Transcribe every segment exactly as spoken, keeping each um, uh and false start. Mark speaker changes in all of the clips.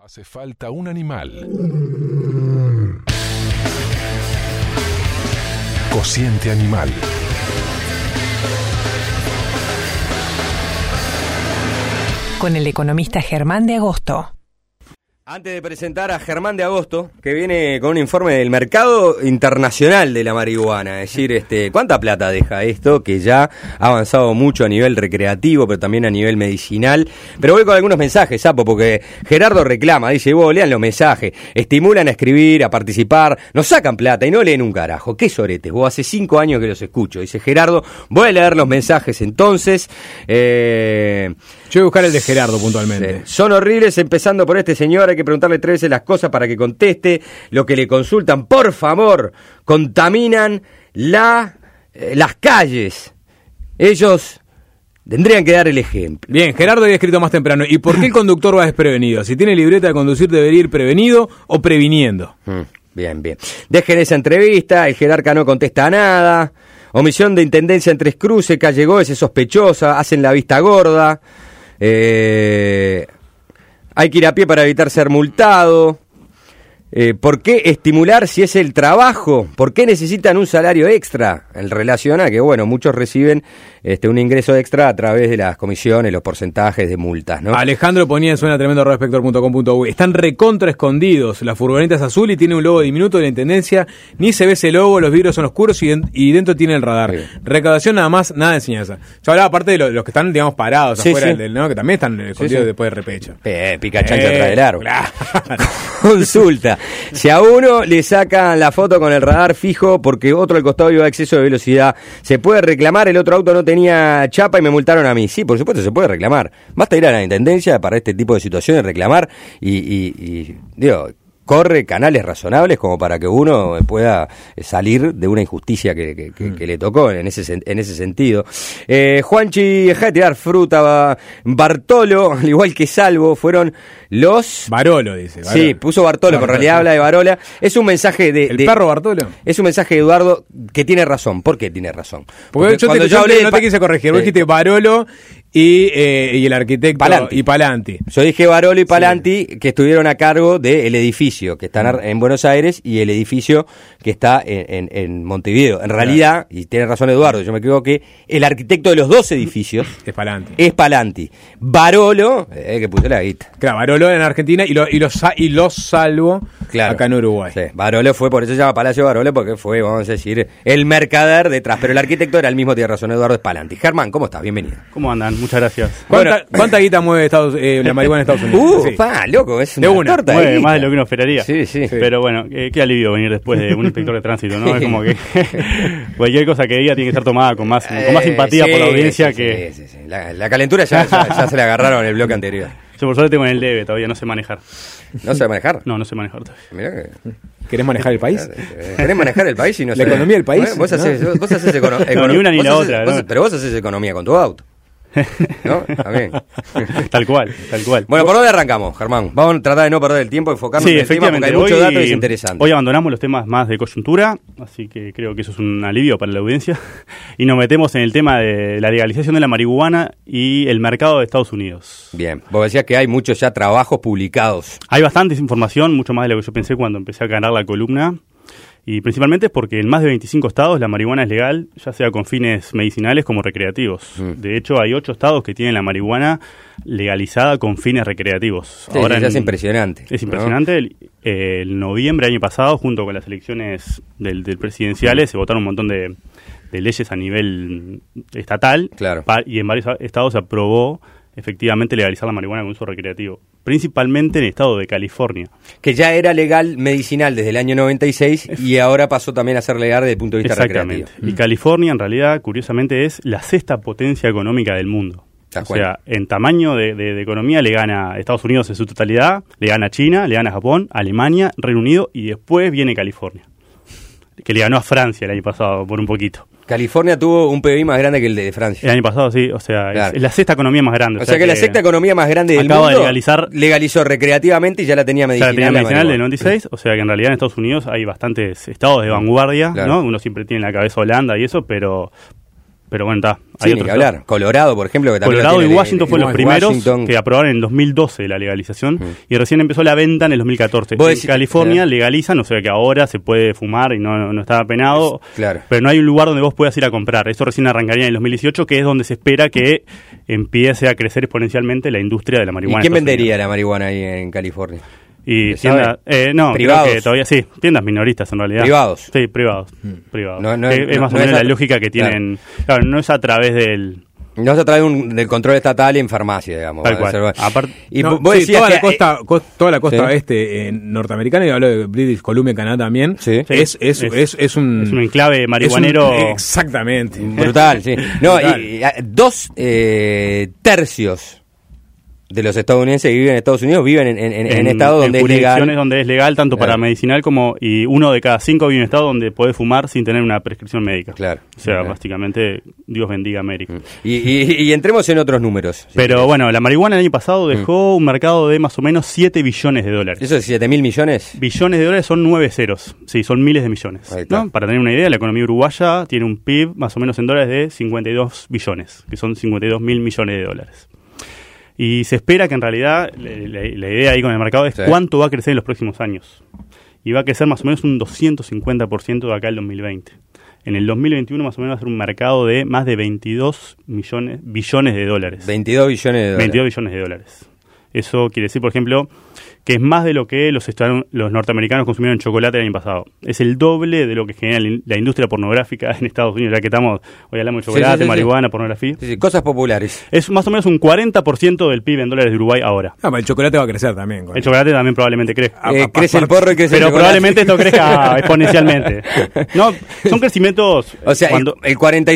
Speaker 1: Hace falta un animal. Cociente animal.
Speaker 2: Con el economista Germán de Agosto.
Speaker 3: Antes de presentar a Germán de Agosto, que viene con un informe del mercado internacional de la marihuana, es decir, este, ¿cuánta plata deja esto? Que ya ha avanzado mucho a nivel recreativo, pero también a nivel medicinal. Pero voy con algunos mensajes, Sapo, porque Gerardo reclama, dice, vos lean los mensajes, estimulan a escribir, a participar, nos sacan plata y no leen un carajo. ¿Qué soretes? Vos hace cinco años que los escucho, dice Gerardo. Voy a leer los mensajes entonces. Eh...
Speaker 4: Yo voy a buscar el de Gerardo puntualmente.
Speaker 3: Sí. Son horribles, empezando por este señor, hay que preguntarle tres veces las cosas para que conteste lo que le consultan. Por favor, contaminan la, eh, las calles. Ellos tendrían que dar el ejemplo.
Speaker 4: Bien, Gerardo había escrito más temprano. ¿Y por qué el conductor va desprevenido? Si tiene libreta de conducir, debería ir prevenido o previniendo.
Speaker 3: Mm, bien, bien. Dejen esa entrevista, el jerarca no contesta nada. Omisión de intendencia en Tres Cruces, calle Goes es sospechosa, hacen la vista gorda. Eh, hay que ir a pie para evitar ser multado. Eh, ¿Por qué estimular si es el trabajo? ¿Por qué necesitan un salario extra? En relación a que, bueno, muchos reciben este, un ingreso extra a través de las comisiones, los porcentajes de multas, ¿no?
Speaker 4: Alejandro ponía en suena tremendo respector punto com punto u e. Están recontra escondidos. La furgoneta es azul y tiene un logo diminuto de la intendencia. Ni se ve ese logo, los vidrios son oscuros y, den- y dentro tiene el radar. Sí. Recaudación nada más, nada de enseñanza. Yo hablaba aparte de lo- los que están, digamos, parados
Speaker 3: Sí,
Speaker 4: afuera
Speaker 3: sí.
Speaker 4: del, ¿no? Que también están escondidos
Speaker 3: Sí, sí.
Speaker 4: después de repecho.
Speaker 3: Eh, pica chancha atrás del árbol.
Speaker 4: Claro.
Speaker 3: Consulta. Si a uno le sacan la foto con el radar fijo porque otro al costado iba a exceso de velocidad, ¿se puede reclamar? El otro auto no tenía chapa y me multaron a mí. Sí, por supuesto se puede reclamar. Basta ir a la intendencia para este tipo de situaciones, reclamar y, y, y digo, corre canales razonables como para que uno pueda salir de una injusticia que, que, que, que le tocó en ese, en ese sentido. Eh, Juanchi, deja de tirar fruta. Bartolo, al igual que Salvo, fueron los...
Speaker 4: Barolo, dice. Barolo.
Speaker 3: Sí, puso Bartolo, pero en realidad habla de Barola. Es un mensaje de...
Speaker 4: ¿El
Speaker 3: de,
Speaker 4: perro Bartolo?
Speaker 3: Es un mensaje de Eduardo que tiene razón. ¿Por qué tiene razón?
Speaker 4: Porque, Porque yo, te, yo, te, no
Speaker 3: pa-
Speaker 4: te quise corregir. Vos
Speaker 3: eh,
Speaker 4: dijiste Barolo y, eh, y el arquitecto
Speaker 3: Palanti.
Speaker 4: y Palanti.
Speaker 3: Yo dije Barolo y Palanti, sí, que estuvieron a cargo del edificio que está mm. en Buenos Aires y el edificio que está en, en, en Montevideo. En realidad, y tiene razón Eduardo, yo me equivoqué, el arquitecto de los dos edificios
Speaker 4: es Palanti.
Speaker 3: Es Palanti. Barolo, eh, que puso la guita.
Speaker 4: Claro, Barolo en Argentina y, lo, y, los, y los Salvo claro. acá en Uruguay.
Speaker 3: Sí, Barolo fue, por eso se llama Palacio Barolo, porque fue, vamos a decir, el mercader detrás. Pero el arquitecto era el mismo, tiene razón Eduardo, es Palanti. Germán, ¿cómo estás? Bienvenido.
Speaker 5: ¿Cómo andan? Muchas gracias.
Speaker 4: ¿Cuánta,
Speaker 3: Bueno,
Speaker 4: ¿cuánta guita mueve Estados, eh, la marihuana en Estados Unidos?
Speaker 3: Uh, sí. pa, loco, es una,
Speaker 4: de una.
Speaker 3: torta.
Speaker 5: Mueve más de lo que uno esperaría.
Speaker 3: Sí, sí. sí.
Speaker 5: Pero bueno, eh, qué alivio venir después de un inspector de tránsito, ¿no? Es como que cualquier cosa que diga tiene que ser tomada con más, con más simpatía eh, sí, por la audiencia
Speaker 3: sí,
Speaker 5: que...
Speaker 3: Sí, sí, sí. La, la calentura ya, ya, ya se le agarraron en el bloque anterior.
Speaker 5: Yo por suerte tengo en el debe, todavía no sé manejar.
Speaker 3: ¿No sabe manejar?
Speaker 5: No, no sé manejar todavía.
Speaker 3: Mirá que...
Speaker 4: ¿Querés manejar el país?
Speaker 3: ¿Querés manejar el país y no
Speaker 4: La
Speaker 3: sé?
Speaker 4: economía del país.
Speaker 3: Vos haces, ¿no? vos haces econo- econo-
Speaker 5: no, ni una ni
Speaker 3: vos
Speaker 5: la
Speaker 3: haces,
Speaker 5: otra.
Speaker 3: Vos,
Speaker 5: ¿no?
Speaker 3: Pero vos haces economía con tu auto. ¿No? También.
Speaker 5: Tal cual, tal cual.
Speaker 3: Bueno, ¿por dónde arrancamos, Germán? Vamos a tratar de no perder el tiempo, enfocarnos
Speaker 5: sí,
Speaker 3: en el tema porque hay muchos
Speaker 5: hoy,
Speaker 3: datos interesantes.
Speaker 5: Hoy abandonamos los temas más de coyuntura, así que creo que eso es un alivio para la audiencia. Y nos metemos en el tema de la legalización de la marihuana y el mercado de Estados Unidos.
Speaker 3: Bien, vos decías que hay muchos ya trabajos publicados.
Speaker 5: Hay bastante información, mucho más de lo que yo pensé cuando empecé a ganar la columna. Y principalmente es porque en más de veinticinco estados la marihuana es legal, ya sea con fines medicinales como recreativos. Mm. De hecho, hay ocho estados que tienen la marihuana legalizada con fines recreativos.
Speaker 3: Sí,
Speaker 5: Ahora
Speaker 3: ya
Speaker 5: en,
Speaker 3: es impresionante.
Speaker 5: Es impresionante. ¿No? El, el noviembre del año pasado, junto con las elecciones del, del presidenciales, mm. se votaron un montón de, de leyes a nivel estatal.
Speaker 3: Claro.
Speaker 5: Pa, y en varios estados se aprobó efectivamente legalizar la marihuana con uso recreativo, principalmente en el estado de California.
Speaker 3: Que ya era legal medicinal desde el año noventa y seis y ahora pasó también a ser legal desde el punto de vista
Speaker 5: Exactamente.
Speaker 3: recreativo.
Speaker 5: Y California, en realidad, curiosamente, es la sexta potencia económica del mundo. O sea, en tamaño de, de, de economía le gana Estados Unidos en su totalidad, le gana China, le gana Japón, Alemania, Reino Unido y después viene California, que le ganó a Francia el año pasado por un poquito.
Speaker 3: California tuvo un P B I más grande que el de Francia.
Speaker 5: El año pasado, sí, o sea,
Speaker 3: claro.
Speaker 5: es, es la sexta economía más grande.
Speaker 3: O, o sea, sea que, que la sexta economía más grande del
Speaker 5: acaba
Speaker 3: mundo
Speaker 5: de legalizar,
Speaker 3: legalizó recreativamente y ya la tenía medicinal.
Speaker 5: Ya la tenía medicinal del noventa y seis, sí. O sea que en realidad en Estados Unidos hay bastantes estados de vanguardia, claro. ¿no? Uno siempre tiene en la cabeza Holanda y eso, pero Pero bueno, está.
Speaker 3: Sí, ni que hablar. Colorado, por ejemplo, que también
Speaker 5: Colorado y
Speaker 3: tiene,
Speaker 5: Washington
Speaker 3: de,
Speaker 5: fueron los primeros
Speaker 3: Washington.
Speaker 5: que aprobaron en el dos mil doce la legalización mm. y recién empezó la venta en el dos mil catorce. En
Speaker 3: decís,
Speaker 5: California
Speaker 3: claro.
Speaker 5: legalizan, o sea que ahora se puede fumar y no, no, no está penado,
Speaker 3: es, claro.
Speaker 5: pero no hay un lugar donde vos puedas ir a comprar. Eso recién arrancaría en el dos mil dieciocho, que es donde se espera que empiece a crecer exponencialmente la industria de la marihuana.
Speaker 3: ¿Y quién vendería la marihuana ahí en California?
Speaker 5: Y tiendas, eh, no,
Speaker 3: privados.
Speaker 5: Creo que todavía sí, tiendas minoristas en realidad.
Speaker 3: ¿Privados?
Speaker 5: Sí, privados. Hmm. privados.
Speaker 3: No, no,
Speaker 5: es,
Speaker 3: no,
Speaker 5: es más
Speaker 3: no
Speaker 5: o menos
Speaker 3: es a...
Speaker 5: la lógica que tienen. Claro, claro no es a través del...
Speaker 3: No se trae un, del control estatal en farmacia, digamos.
Speaker 5: Tal cual. Apart,
Speaker 4: y no, vos sí, decías toda, que, la costa, eh, costa, toda la costa ¿sí? este eh, norteamericana, y hablo de British Columbia, Canadá también,
Speaker 3: sí.
Speaker 4: es, es, es, es, es, un,
Speaker 5: es un enclave marihuanero.
Speaker 4: Un, exactamente.
Speaker 3: Brutal, sí. No, Brutal. Y, y, dos eh, tercios de los estadounidenses que viven en Estados Unidos viven en, en, en, en estados donde
Speaker 5: en
Speaker 3: es legal.
Speaker 5: donde es legal, tanto claro. para medicinal como... Y uno de cada cinco vive en estados donde puede fumar sin tener una prescripción médica.
Speaker 3: Claro.
Speaker 5: O sea,
Speaker 3: claro.
Speaker 5: básicamente, Dios bendiga América.
Speaker 3: Y, y, y entremos en otros números.
Speaker 5: Pero si bueno, la marihuana el año pasado dejó mm. un mercado de más o menos siete billones de dólares.
Speaker 3: ¿Eso es siete mil millones?
Speaker 5: Billones de dólares son nueve ceros. Sí, son miles de millones. ¿no? Para tener una idea, la economía uruguaya tiene un P I B más o menos en dólares de cincuenta y dos billones, que son cincuenta y dos mil millones de dólares. Y se espera que en realidad, la, la, la idea ahí con el mercado es sí. cuánto va a crecer en los próximos años. Y va a crecer más o menos un doscientos cincuenta por ciento de acá al dos mil veinte. En el dos mil veintiuno más o menos va a ser un mercado de más de veintidós millones, billones de dólares.
Speaker 3: veintidós billones de dólares.
Speaker 5: veintidós billones de dólares. Eso quiere decir, por ejemplo, que es más de lo que los, los norteamericanos consumieron en chocolate el año pasado. Es el doble de lo que genera la industria pornográfica en Estados Unidos, ya que estamos, hoy hablamos de chocolate, sí, sí, sí, marihuana, sí. pornografía.
Speaker 3: Sí, sí, cosas populares.
Speaker 5: Es más o menos un cuarenta por ciento del P I B en dólares de Uruguay ahora.
Speaker 4: Ah, el chocolate va a crecer también. Con
Speaker 5: el chocolate también probablemente crezca.
Speaker 3: Eh, a, crece a, el porro y crece
Speaker 5: Pero
Speaker 3: el
Speaker 5: probablemente esto crezca exponencialmente. No, son crecimientos...
Speaker 3: O sea, cuando, el, el, cuarenta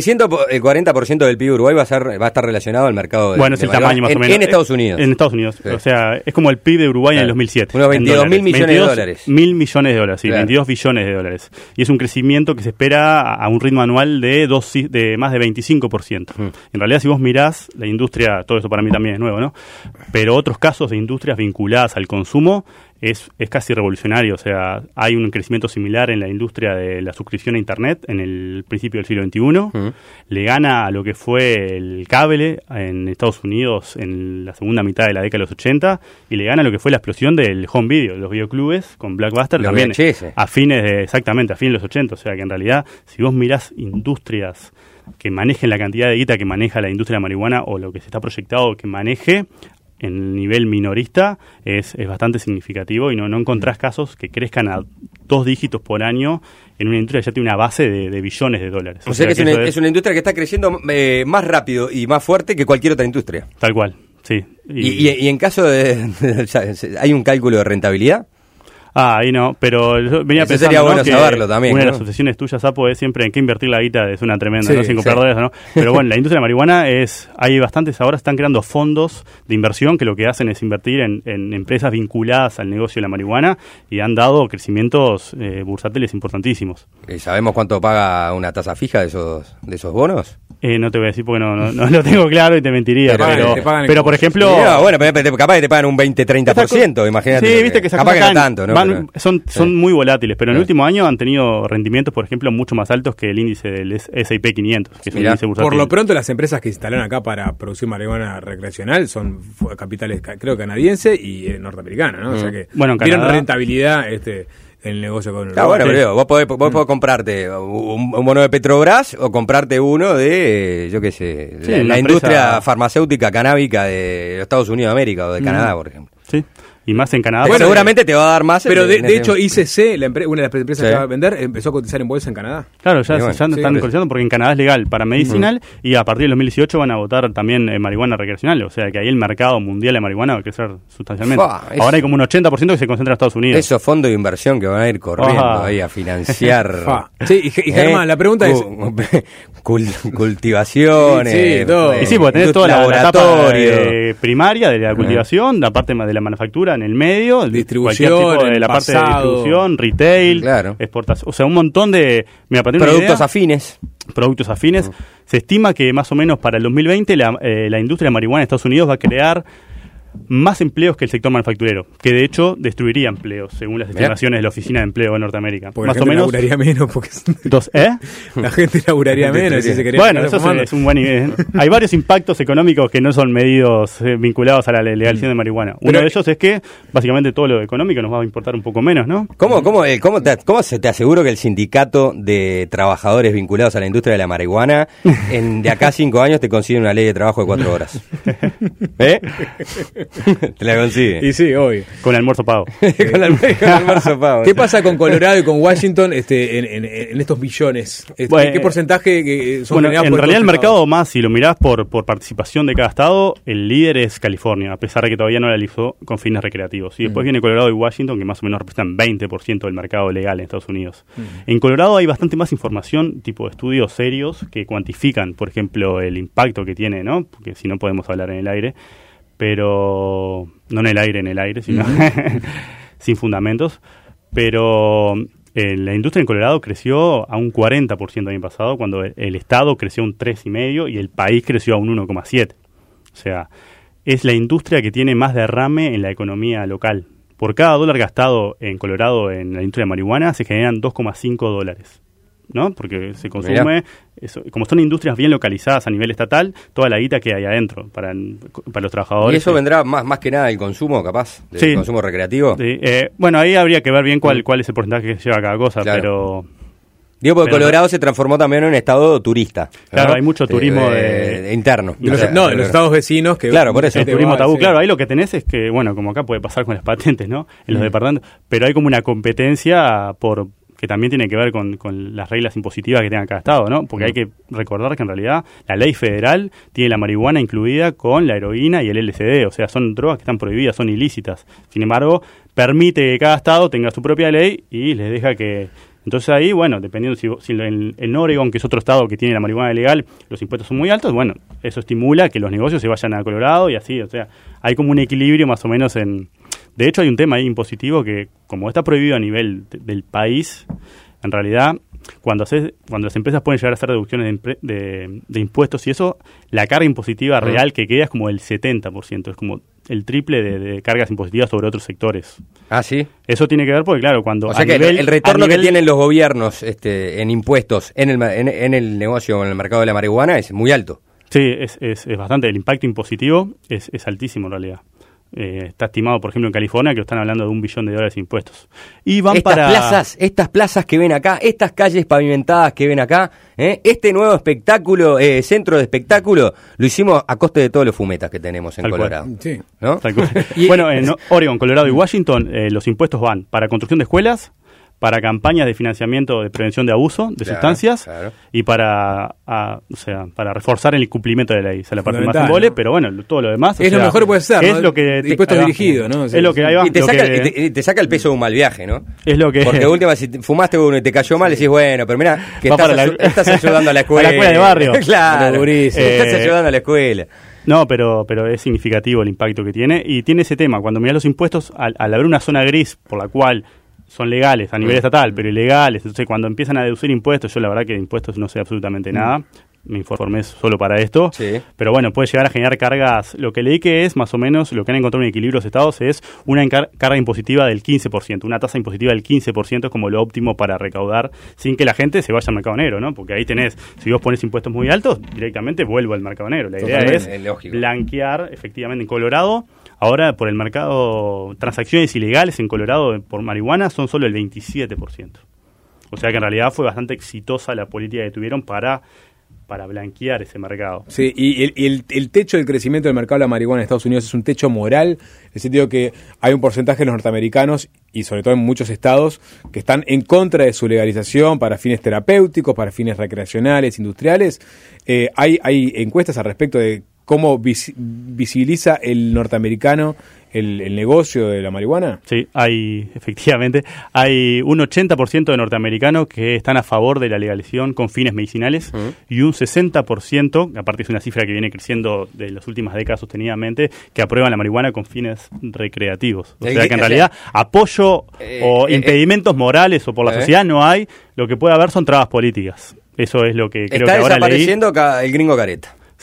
Speaker 3: por ciento del P I B de Uruguay va a, ser, va a estar relacionado al mercado de
Speaker 5: Bueno, es
Speaker 3: de
Speaker 5: el tamaño más
Speaker 3: en,
Speaker 5: o menos.
Speaker 3: En Estados Unidos.
Speaker 5: En Estados Unidos. Sí. O sea, es como el P I B de Uruguay claro. en el dos mil siete.
Speaker 3: Unos veintidós mil millones de dólares.
Speaker 5: Mil millones de dólares, sí,
Speaker 3: claro.
Speaker 5: veintidós billones de dólares. Y es un crecimiento que se espera a un ritmo anual de, dos, de más de veinticinco por ciento. Mm. En realidad, si vos mirás la industria, todo esto para mí también es nuevo, ¿no? Pero otros casos de industrias vinculadas al consumo es, es casi revolucionario. O sea, hay un crecimiento similar en la industria de la suscripción a Internet en el principio del siglo veintiuno. Mm. Le gana a lo que fue el cable en Estados Unidos en la segunda mitad de la década de los ochenta y le gana a lo que fue la explosión del home video, los videoclubes con Blockbuster
Speaker 3: los
Speaker 5: también
Speaker 3: V H S.
Speaker 5: a fines de, exactamente, a fines de los ochenta. O sea que en realidad, si vos mirás industrias que manejen la cantidad de guita que maneja la industria de la marihuana o lo que se está proyectado que maneje, en el nivel minorista es, es bastante significativo y no, no encontrás casos que crezcan a dos dígitos por año en una industria que ya tiene una base de, de billones de dólares.
Speaker 3: O, o sea, sea que, que es, una, es... es una industria que está creciendo eh, más rápido y más fuerte que cualquier otra industria.
Speaker 5: Tal cual, sí.
Speaker 3: ¿Y, y, y, y en caso de, de... ¿hay un cálculo de rentabilidad?
Speaker 5: Ah, ahí no, pero yo venía
Speaker 3: Eso
Speaker 5: pensando
Speaker 3: sería bueno
Speaker 5: ¿no? que
Speaker 3: saberlo también,
Speaker 5: una
Speaker 3: ¿no?
Speaker 5: de las obsesiones tuyas, Sapo, es siempre en qué invertir la guita, es una tremenda,
Speaker 3: sí,
Speaker 5: ¿no? Sin comprar
Speaker 3: sí.
Speaker 5: dólares, ¿no? Pero bueno, la industria de la marihuana es, hay bastantes ahora, están creando fondos de inversión que lo que hacen es invertir en, en empresas vinculadas al negocio de la marihuana y han dado crecimientos eh, bursátiles importantísimos.
Speaker 3: ¿Y sabemos cuánto paga una tasa fija de esos de esos bonos?
Speaker 5: Eh, no te voy a decir porque no, no, no lo tengo claro y te mentiría, pero, pero,
Speaker 4: te pagan
Speaker 5: pero por ejemplo...
Speaker 3: Sí, no, bueno, pero capaz que te pagan un veinte treinta por ciento, imagínate.
Speaker 5: Sí, viste que
Speaker 3: capaz que no tanto, ¿no?
Speaker 5: Van,
Speaker 3: pero,
Speaker 5: son, son
Speaker 3: sí.
Speaker 5: muy volátiles, pero en
Speaker 3: sí.
Speaker 5: el último año han tenido rendimientos, por ejemplo, mucho más altos que el índice del S y P quinientos, que es un
Speaker 3: Mirá,
Speaker 5: índice bursátil.
Speaker 4: Por lo pronto, las empresas que se instalaron acá para producir marihuana recreacional son capitales, creo, canadiense y eh, norteamericana, ¿no? Mm. O sea que
Speaker 5: bueno, en
Speaker 4: tienen
Speaker 5: Canadá,
Speaker 4: rentabilidad este el negocio con
Speaker 3: el ah, bueno, pero vos podés, vos podés comprarte un, un bono de Petrobras o comprarte uno de, yo qué sé,
Speaker 5: sí,
Speaker 3: la, la
Speaker 5: empresa...
Speaker 3: industria farmacéutica canábica de los Estados Unidos de América o de Canadá, mm. por ejemplo.
Speaker 5: Sí. Y más en Canadá.
Speaker 3: Bueno, seguramente te va a dar más.
Speaker 4: Pero de, de hecho, I C C, la empre- una de las empresas
Speaker 3: sí.
Speaker 4: que va a vender, empezó a cotizar en bolsa en Canadá.
Speaker 5: Claro, ya,
Speaker 3: bueno,
Speaker 5: ya están
Speaker 3: sí,
Speaker 5: cotizando porque en Canadá es legal para medicinal uh-huh. y a partir del dos mil dieciocho van a votar también eh, marihuana recreacional. O sea que ahí el mercado mundial de marihuana va a crecer sustancialmente. Fua, Ahora es... hay como un ochenta por ciento que se concentra en Estados Unidos.
Speaker 3: Esos fondos de inversión que van a ir corriendo oh. ahí a financiar.
Speaker 4: sí, y, y Germán, ¿Eh? la pregunta es...
Speaker 3: Cult- cultivaciones.
Speaker 5: Sí, sí, todo. Y sí, porque tenés toda la, la etapa eh, primaria de la cultivación, uh-huh. la parte de la manufactura en el medio,
Speaker 4: distribución,
Speaker 5: tipo de la parte de distribución, retail,
Speaker 3: claro.
Speaker 5: exportación, o sea, un montón de mira, para
Speaker 3: productos
Speaker 5: idea,
Speaker 3: afines.
Speaker 5: Productos afines. Uh-huh. Se estima que más o menos para el dos mil veinte la, eh, la industria de marihuana en Estados Unidos va a crear más empleos que el sector manufacturero, que de hecho destruiría empleos, según las estimaciones de la Oficina de Empleo de Norteamérica.
Speaker 4: Porque
Speaker 5: más
Speaker 4: la gente
Speaker 5: o menos
Speaker 4: laburaría menos. Porque...
Speaker 5: Dos, ¿eh?
Speaker 4: La gente laburaría menos. Si se quería
Speaker 5: bueno, eso es, es un buen nivel. Hay varios impactos económicos que no son medidos eh, vinculados a la legalización de marihuana. Uno Pero, de ellos es que básicamente todo lo económico nos va a importar un poco menos, ¿no?
Speaker 3: ¿Cómo, cómo, eh, cómo, te, cómo se te aseguro que el sindicato de trabajadores vinculados a la industria de la marihuana en de acá a cinco años te consigue una ley de trabajo de cuatro horas? ¿Eh? Te la consigue.
Speaker 4: Y sí, obvio.
Speaker 5: Con el almuerzo pago.
Speaker 3: con, el, con el almuerzo pago.
Speaker 4: ¿Qué pasa con Colorado y con Washington este, en, en, en estos billones? Este,
Speaker 5: bueno,
Speaker 4: ¿Qué porcentaje que son
Speaker 5: bueno,
Speaker 4: generados
Speaker 5: en
Speaker 4: por
Speaker 5: realidad el
Speaker 4: estados?
Speaker 5: mercado más, si lo mirás por, por participación de cada estado, el líder es California, a pesar de que todavía no la legalizó con fines recreativos. Y después mm. viene Colorado y Washington, que más o menos representan veinte por ciento del mercado legal en Estados Unidos. Mm. En Colorado hay bastante más información, tipo estudios serios, que cuantifican, por ejemplo, el impacto que tiene, ¿no? Porque si no podemos hablar en el aire, pero no en el aire, en el aire, sino sin fundamentos. Pero eh, la industria en Colorado creció a un cuarenta por ciento el año pasado, cuando el, el estado creció un tres coma cinco por ciento y el país creció a un uno coma siete por ciento. O sea, es la industria que tiene más derrame en la economía local. Por cada dólar gastado en Colorado en la industria de marihuana se generan dos coma cinco dólares, ¿no? Porque se consume, eso, como son industrias bien localizadas a nivel estatal, toda la guita que hay adentro para, para los trabajadores.
Speaker 3: ¿Y eso vendrá más, más que nada del consumo, capaz? ¿Del
Speaker 5: sí.
Speaker 3: consumo recreativo?
Speaker 5: Sí. Eh, bueno, ahí habría que ver bien cuál, cuál es el porcentaje que lleva cada cosa, claro. pero...
Speaker 3: Digo, porque
Speaker 5: pero
Speaker 3: Colorado no. se transformó también en un estado turista.
Speaker 5: Claro,
Speaker 3: ¿no?
Speaker 5: hay mucho turismo
Speaker 3: de,
Speaker 5: de,
Speaker 3: de interno.
Speaker 4: De los, o sea, no, en los estados vecinos. Que
Speaker 3: claro, por eso.
Speaker 5: El turismo tabú,
Speaker 4: sí.
Speaker 5: Claro, ahí lo que tenés es que, bueno, como acá puede pasar con las patentes, ¿no? En los mm. departamentos, pero hay como una competencia por que también tiene que ver con, con las reglas impositivas que tenga cada estado, ¿no? Porque mm. hay que recordar que en realidad la ley federal tiene la marihuana incluida con la heroína y el L S D, o sea, son drogas que están prohibidas, son ilícitas. Sin embargo, permite que cada estado tenga su propia ley y les deja que... Entonces ahí, bueno, dependiendo si, si en, en Oregon, que es otro estado que tiene la marihuana legal, los impuestos son muy altos, bueno, eso estimula que los negocios se vayan a Colorado y así, o sea, hay como un equilibrio más o menos en... De hecho, hay un tema ahí impositivo que, como está prohibido a nivel de, del país, en realidad, cuando haces, cuando las empresas pueden llegar a hacer reducciones de, de, de impuestos y eso, la carga impositiva uh-huh. real que queda es como el setenta por ciento, es como el triple de, de cargas impositivas sobre otros sectores.
Speaker 3: Ah, ¿sí?
Speaker 5: Eso tiene que ver porque, claro, cuando...
Speaker 3: O sea que nivel, el retorno nivel, que tienen los gobiernos este, en impuestos en el, en, en el negocio, en el mercado de la marihuana, es muy alto.
Speaker 5: Sí, es, es, es bastante. El impacto impositivo es, es altísimo en realidad. Eh, está estimado, por ejemplo, en California, que están hablando de un billón de dólares de impuestos. Y van
Speaker 3: estas
Speaker 5: para...
Speaker 3: plazas, estas plazas que ven acá, estas calles pavimentadas que ven acá, ¿eh? Este nuevo espectáculo, eh, centro de espectáculo, lo hicimos a coste de todos los fumetas que tenemos en
Speaker 5: Tal
Speaker 3: Colorado.
Speaker 5: Cual.
Speaker 4: Sí.
Speaker 5: ¿No? Tal cual. Bueno, en Oregon, Colorado y Washington, eh, los impuestos van para construcción de escuelas, para campañas de financiamiento de prevención de abuso de claro, sustancias claro. y para a, o sea para reforzar el cumplimiento de la ley. O sea, la parte más simbólica, ¿no? Pero bueno, todo lo demás...
Speaker 4: Es
Speaker 5: o sea,
Speaker 4: lo mejor que puede ser,
Speaker 5: es
Speaker 4: ¿no?
Speaker 5: lo que
Speaker 4: impuestos dirigidos, ¿no? O sea,
Speaker 5: es lo que ahí va.
Speaker 3: Y te, saca,
Speaker 5: que,
Speaker 3: y te, y te saca el peso de un mal viaje, ¿no?
Speaker 5: Es lo que...
Speaker 3: Porque última, si fumaste uno y te cayó mal, decís, bueno, pero mira, que estás,
Speaker 5: la,
Speaker 3: ayu- estás ayudando a la escuela.
Speaker 5: A la escuela de barrio.
Speaker 3: Claro, eh, estás ayudando a la escuela.
Speaker 5: No, pero pero es significativo el impacto que tiene. Y tiene ese tema, cuando mirás los impuestos, al, al haber una zona gris por la cual... son legales a nivel estatal, pero ilegales. Entonces, cuando empiezan a deducir impuestos, yo la verdad que de impuestos no sé absolutamente nada. Me informé solo para esto.
Speaker 3: Sí.
Speaker 5: Pero bueno, puede llegar a generar cargas. Lo que leí que es, más o menos, lo que han encontrado en equilibrio los estados es una encar- carga impositiva del quince por ciento. Una tasa impositiva del quince por ciento es como lo óptimo para recaudar sin que la gente se vaya al mercado negro, ¿no? Porque ahí tenés, si vos pones impuestos muy altos, directamente vuelvo al mercado negro. La idea es,
Speaker 3: es lógico.
Speaker 5: blanquear, efectivamente, en Colorado. Ahora, por el mercado, transacciones ilegales en Colorado por marihuana son solo el veintisiete por ciento. O sea que en realidad fue bastante exitosa la política que tuvieron para, para blanquear ese mercado.
Speaker 4: Sí, y el, el, el techo del crecimiento del mercado de la marihuana en Estados Unidos es un techo moral, en el sentido que hay un porcentaje de los norteamericanos, y sobre todo en muchos estados, que están en contra de su legalización para fines terapéuticos, para fines recreacionales, industriales. Eh, hay, hay encuestas al respecto de cómo vis, visibiliza el norteamericano el, el negocio de la marihuana.
Speaker 5: Sí, hay, efectivamente, hay un ochenta por ciento de norteamericanos que están a favor de la legalización con fines medicinales uh-huh. y un sesenta por ciento, aparte es una cifra que viene creciendo de las últimas décadas sostenidamente, que aprueban la marihuana con fines recreativos. O sea que en realidad apoyo eh, o eh, impedimentos eh, morales o por la eh. sociedad no hay, lo que puede haber son trabas políticas. Eso es lo que creo
Speaker 3: Está
Speaker 5: que ahora leí.
Speaker 3: Está desapareciendo el gringo careta.
Speaker 5: Sí.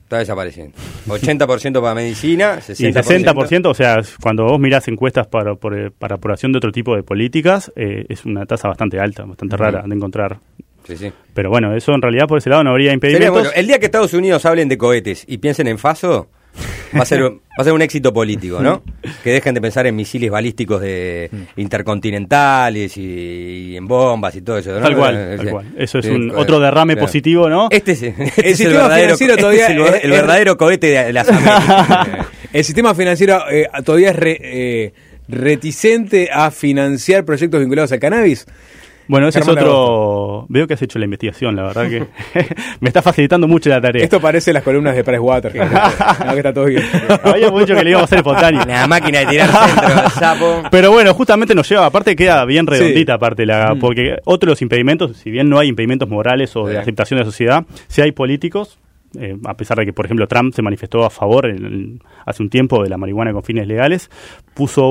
Speaker 3: Está desapareciendo. ochenta por ciento para medicina, sesenta por ciento.
Speaker 5: Y sesenta por ciento, o sea, cuando vos mirás encuestas para, por, para aprobación de otro tipo de políticas, eh, es una tasa bastante alta, bastante rara de encontrar.
Speaker 3: Sí, sí.
Speaker 5: Pero bueno, eso en realidad por ese lado no habría impedimentos.
Speaker 3: Sería, bueno, el día que Estados Unidos hablen de cohetes y piensen en Faso, va a ser, va a ser un éxito político, ¿no? Que dejen de pensar en misiles balísticos de intercontinentales y, y en bombas y todo eso, ¿no?
Speaker 5: Tal cual,
Speaker 3: Eh,
Speaker 5: tal
Speaker 3: sí.
Speaker 5: cual. Eso es
Speaker 3: Sí,
Speaker 5: un
Speaker 3: claro.
Speaker 5: otro derrame positivo, ¿no?
Speaker 3: Este es, este
Speaker 4: El
Speaker 3: es el
Speaker 4: sistema
Speaker 3: verdadero,
Speaker 4: financiero
Speaker 3: este
Speaker 4: todavía
Speaker 3: es el,
Speaker 4: es-
Speaker 3: el
Speaker 4: es-
Speaker 3: verdadero cohete de las Américas.
Speaker 4: El sistema financiero eh, todavía es re- eh, reticente a financiar proyectos vinculados al cannabis.
Speaker 5: Bueno, ese
Speaker 4: Germán
Speaker 5: es otro... Veo que has hecho la investigación, la verdad que me está facilitando mucho la tarea.
Speaker 4: Esto parece las columnas de Pricewaterhouse. No, que está todo bien.
Speaker 5: Habíamos dicho que le íbamos a hacer espontáneo.
Speaker 3: La máquina de tirar centro del sapo.
Speaker 5: Pero bueno, justamente nos lleva, aparte queda bien redondita, aparte, la, porque otro de los impedimentos, si bien no hay impedimentos morales o de
Speaker 3: Sí.
Speaker 5: aceptación de la sociedad, si hay políticos, eh, a pesar de que, por ejemplo, Trump se manifestó a favor en el- hace un tiempo de la marihuana con fines legales, puso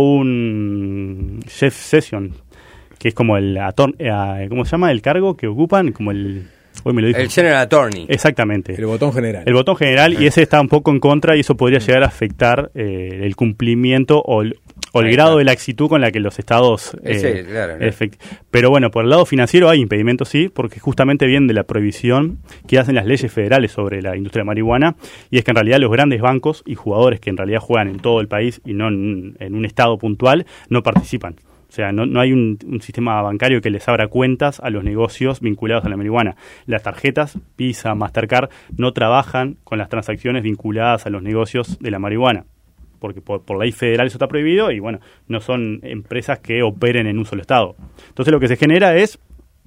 Speaker 5: un Jeff Sessions, que es como el ator- eh, ¿cómo se llama? El cargo que ocupan, como el... Hoy me lo dijo.
Speaker 3: El General Attorney.
Speaker 5: Exactamente.
Speaker 4: El botón general.
Speaker 5: El botón general, y ese está un poco en contra, y eso podría llegar a afectar eh, el cumplimiento o el, o el
Speaker 3: Ahí
Speaker 5: grado
Speaker 3: está.
Speaker 5: de laxitud con la que los estados... eh,
Speaker 3: Ese, claro, claro.
Speaker 5: efect- Pero bueno, por el lado financiero hay impedimentos, sí, porque justamente vienen de la prohibición que hacen las leyes federales sobre la industria de marihuana, y es que en realidad los grandes bancos y jugadores que en realidad juegan en todo el país y no en, en un estado puntual, no participan. O sea, no, no hay un, un sistema bancario que les abra cuentas a los negocios vinculados a la marihuana. Las tarjetas, Visa, Mastercard, no trabajan con las transacciones vinculadas a los negocios de la marihuana, porque por, por ley federal eso está prohibido y, bueno, no son empresas que operen en un solo estado. Entonces lo que se genera es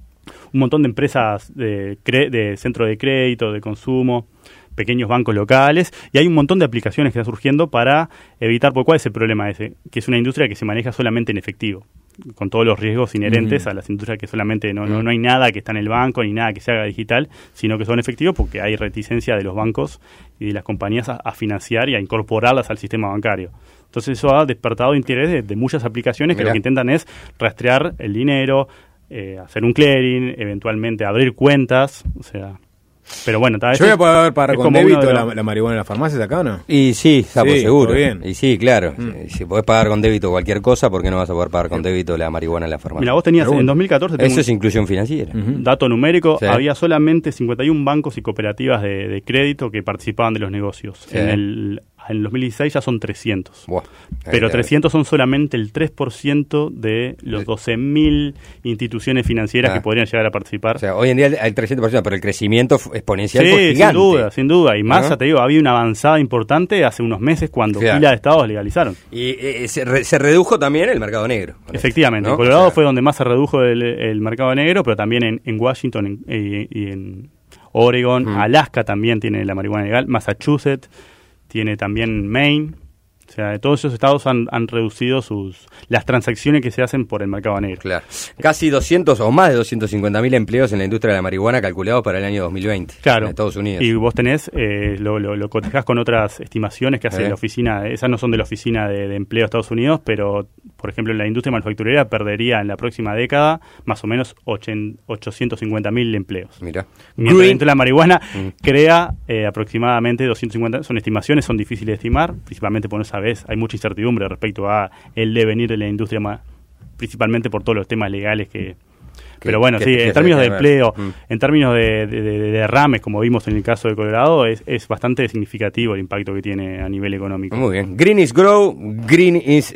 Speaker 5: un montón de empresas de, cre- de centro de crédito, de consumo, pequeños bancos locales, y hay un montón de aplicaciones que están surgiendo para evitar, ¿por cuál es el problema ese? Que es una industria que se maneja solamente en efectivo, con todos los riesgos inherentes uh-huh. a las industrias que solamente no, no, no hay nada que está en el banco ni nada que se haga digital, sino que son efectivos porque hay reticencia de los bancos y de las compañías a, a financiar y a incorporarlas al sistema bancario. Entonces eso ha despertado interés de, de muchas aplicaciones que
Speaker 3: Mirá.
Speaker 5: lo que intentan es rastrear el dinero, eh, hacer un clearing, eventualmente abrir cuentas, o sea... Pero bueno, tal vez
Speaker 4: ¿Yo voy a poder pagar
Speaker 5: es
Speaker 4: con
Speaker 5: como
Speaker 4: débito
Speaker 5: uno de
Speaker 4: la,
Speaker 5: los-
Speaker 4: la marihuana en las farmacias acá o no?
Speaker 3: Y sí, está por
Speaker 4: Sí,
Speaker 3: seguro.
Speaker 4: todo bien.
Speaker 3: Y sí, claro. Mm. Si podés pagar con débito cualquier cosa, ¿por qué no vas a poder pagar con débito la marihuana en la farmacia?
Speaker 5: Mira, vos tenías
Speaker 4: Pero bueno,
Speaker 5: en dos mil catorce... tengo
Speaker 3: Eso
Speaker 5: un-
Speaker 3: es inclusión financiera.
Speaker 5: Un dato numérico,
Speaker 3: Sí.
Speaker 5: había solamente cincuenta y un bancos y cooperativas de, de crédito que participaban de los negocios.
Speaker 3: Sí.
Speaker 5: En el en dos mil dieciséis ya son trescientos.
Speaker 3: Buah.
Speaker 5: Pero
Speaker 3: Ahí,
Speaker 5: trescientos son solamente el tres por ciento de los doce mil instituciones financieras
Speaker 3: Ah.
Speaker 5: que podrían llegar a participar.
Speaker 3: O sea, hoy en día hay trescientos por ciento, pero el crecimiento f- exponencial fue
Speaker 5: Sí,
Speaker 3: gigante.
Speaker 5: sin duda, sin duda. Y más,
Speaker 3: Ajá.
Speaker 5: ya te digo, había una avanzada importante hace unos meses cuando
Speaker 3: Claro.
Speaker 5: pila de estados legalizaron.
Speaker 3: Y eh, se, re- se redujo también el mercado negro. con
Speaker 5: Efectivamente,
Speaker 3: esto, ¿no?
Speaker 5: en Colorado
Speaker 3: O sea,
Speaker 5: fue donde más se redujo el, el mercado negro, pero también en, en Washington en- y, y en Oregon,
Speaker 3: Mm.
Speaker 5: Alaska también tiene la marihuana legal, Massachusetts tiene también Maine. O sea, todos esos estados han, han reducido sus las transacciones que se hacen por el mercado negro.
Speaker 3: Claro. Casi doscientos o más de doscientos cincuenta mil empleos en la industria de la marihuana calculados para el año dos mil veinte
Speaker 5: Claro.
Speaker 3: en Estados Unidos.
Speaker 5: Y vos tenés, eh, lo, lo, lo cotejás con otras estimaciones que hace
Speaker 3: Eh.
Speaker 5: la oficina, esas no son de la oficina de, de empleo de Estados Unidos, pero, por ejemplo, la industria manufacturera perdería en la próxima década más o menos ochen- ochocientos cincuenta mil empleos.
Speaker 3: Mira.
Speaker 5: Mientras
Speaker 3: Green-
Speaker 5: dentro de la marihuana
Speaker 3: Mm.
Speaker 5: crea eh, aproximadamente doscientos cincuenta, son estimaciones, son difíciles de estimar, principalmente por no sabes, hay mucha incertidumbre respecto a el devenir de la industria, ma- principalmente por todos los temas legales que... Pero bueno,
Speaker 3: que-
Speaker 5: sí,
Speaker 3: que
Speaker 5: en
Speaker 3: se
Speaker 5: términos de
Speaker 3: dejan ver.
Speaker 5: empleo,
Speaker 3: Mm.
Speaker 5: en términos de, de- de- de derrames, como vimos en el caso de Colorado, es, es bastante significativo el impacto que tiene a nivel económico.
Speaker 3: Muy bien. Green is grow, green is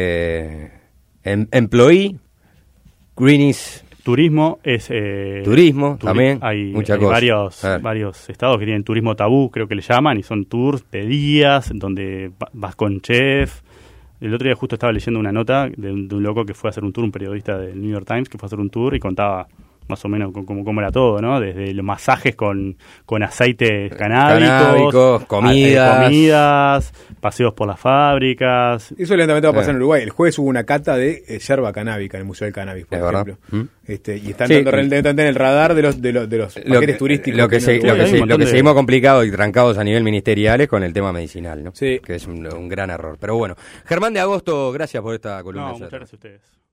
Speaker 3: eh, em- employee, green is
Speaker 5: Turismo es... eh,
Speaker 3: turismo
Speaker 5: turi-
Speaker 3: también.
Speaker 5: Hay,
Speaker 3: mucha
Speaker 5: hay
Speaker 3: cosa.
Speaker 5: varios,
Speaker 3: A ver.
Speaker 5: varios estados que tienen turismo tabú, creo que le llaman, y son tours de días, donde va- vas con chef. El otro día justo estaba leyendo una nota de un, de un loco que fue a hacer un tour, un periodista del New York Times, que fue a hacer un tour y contaba más o menos cómo, cómo era todo, ¿no? Desde los masajes con, con aceites canábicos,
Speaker 3: Canábicos,
Speaker 5: a-
Speaker 3: comidas.
Speaker 5: eh, comidas, paseos por las fábricas.
Speaker 4: Eso lentamente va a pasar
Speaker 3: Eh.
Speaker 4: en Uruguay. El jueves hubo una cata de eh, yerba canábica en el Museo del Cannabis, por
Speaker 3: Es verdad.
Speaker 4: ejemplo.
Speaker 3: ¿Mm?
Speaker 4: Este, y están
Speaker 3: Sí.
Speaker 4: dando realmente en el radar de los de los, de los
Speaker 3: Lo
Speaker 4: paquetes
Speaker 3: que,
Speaker 4: turísticos.
Speaker 3: lo que,
Speaker 4: en
Speaker 3: se-
Speaker 4: Uruguay.
Speaker 3: lo que,
Speaker 5: Hay un
Speaker 3: se-
Speaker 5: montón
Speaker 3: lo que
Speaker 5: de-
Speaker 3: seguimos complicados y trancados a nivel ministerial es con el tema medicinal, ¿no?
Speaker 4: Sí.
Speaker 3: Que es un, un gran error. Pero bueno, Germán de Agosto, gracias por esta columna.
Speaker 5: No,
Speaker 3: ayer.
Speaker 5: muchas gracias a ustedes.